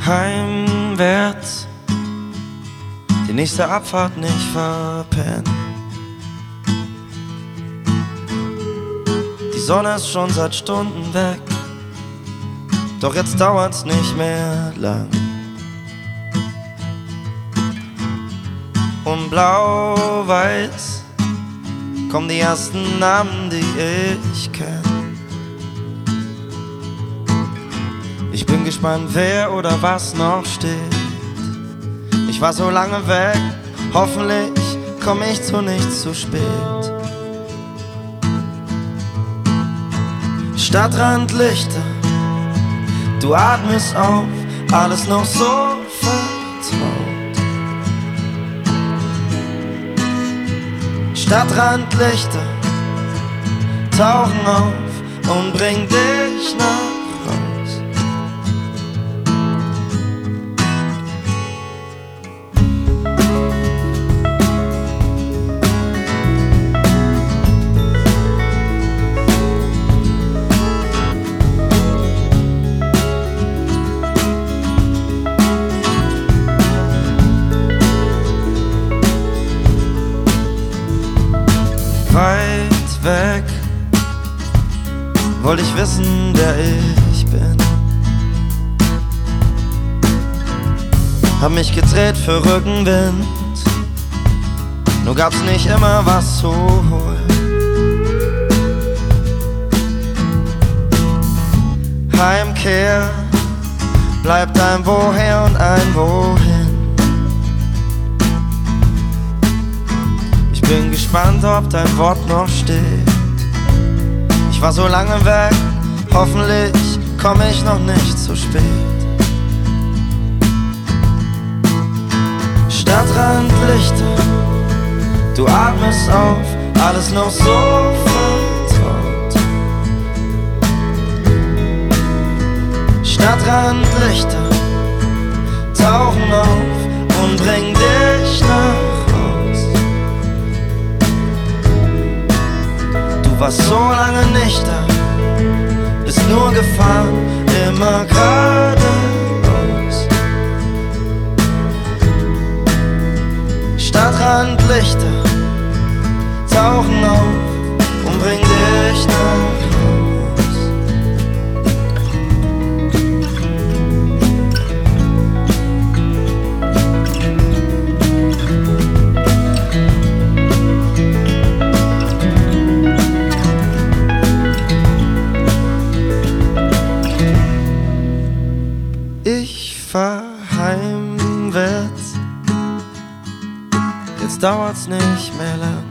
heimwärts, die nächste Abfahrt nicht verpennen. Die Sonne ist schon seit Stunden weg, doch jetzt dauert's nicht mehr lang. Und blau-weiß kommen die ersten Namen, die ich kenn. Ich bin gespannt, wer oder was noch steht. Ich war so lange weg, hoffentlich komm ich zu nichts zu spät. Stadtrandlichter, du atmest auf, alles noch so vertraut. Stadtrandlichter tauchen auf und bringen dich nach raus. Weit weg wollte ich wissen, wer ich bin. Hab mich gedreht für Rückenwind, nur gab's nicht immer was zu holen. Heimkehr bleibt ein Woher und ein Wohin. Ich bin gespannt, ob dein Wort noch steht. Ich war so lange weg, hoffentlich komm ich noch nicht zu spät. Stadtrandlichter, du atmest auf, alles noch so vertraut. Stadtrandlichter tauchen auf und bringen dich nach raus. Du warst so lange nicht da, bist nur gefahren, immer geradeaus. Stadtrandlichter tauchen auf und bringen dich nach raus. Ich fahr heimwärts, jetzt dauert's nicht mehr lang.